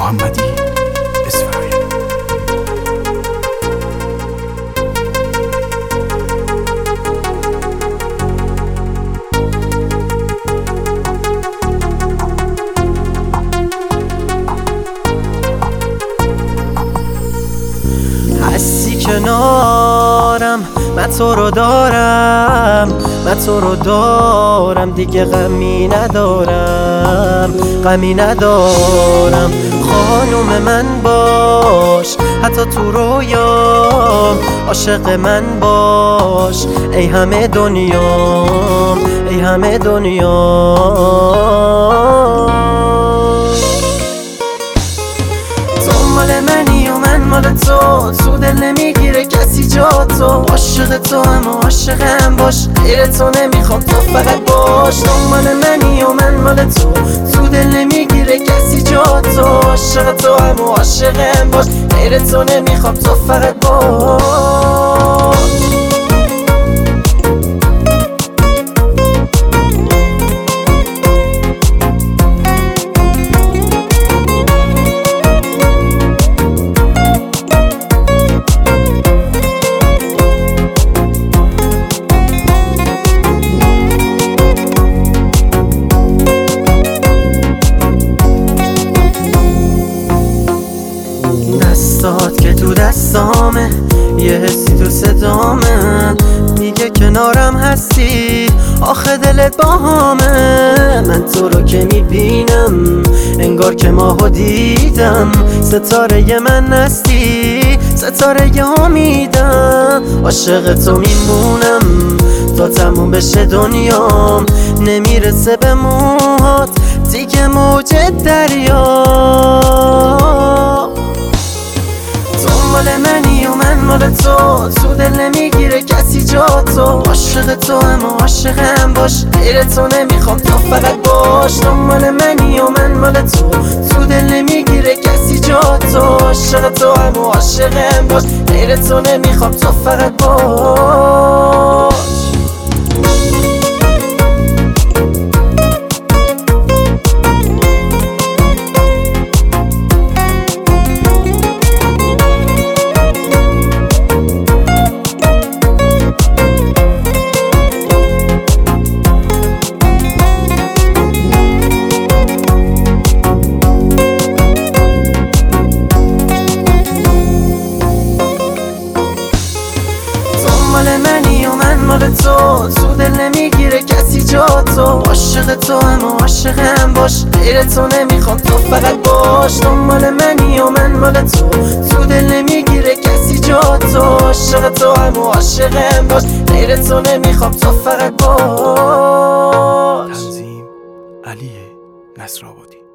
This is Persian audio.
محمدی اسفراین. هستی کنارم، من تو رو دارم، من تو رو دارم، دیگه غمی ندارم، غمی ندارم. خانوم من باش، حتی تو رویام عاشق من باش، ای همه دنیام، ای همه دنیام. تو مال منی و من مال تو، تو دل نمیگیره کسی جا تو. عاشق تو هم و عاشقم باش، غیر تو نمیخوام تو فقط باش. تو مال منی و من مال تو، تو دل نمیگیره کسی جا تو. عاشق تو هم و عاشقم باش، غیر تو نمیخوام تو فقط باش. دستات که تو دستامه، یه حسی تو صدامه، میگه کنارم هستی، آخه دلت باهامه. من تو رو که میبینم انگار که ماهو دیدم، ستاره من هستی، ستاره امیدم. عاشق تو میمونم تا تموم بشه دنیام، نمیرسه به موهات دیگه موج دریا. مال منی و من مال تو، تو دل نمیگیره کسی جا تو. عاشق تو هم و عاشقم باش، غیر تو نمیخوام تو فقط باش. تو مال منی و من مال تو، تو دل نمیگیره کسی جا تو. عاشق تو هم و عاشقم باش، غیر تو نمیخوام تو فقط باش. مال منی و من مال تو، تو دل نمیگیره کسی جا تو. عاشق تو هم و عاشقم باش، غیر تو نمیخوام تو فقط باش. تو مال منی و من مال تو، تو دل نمیگیره کسی جا تو. عاشق تو هم و عاشقم باش، غیر تو نمیخوام تو فقط باش. تنظیم علی نصرآبادی.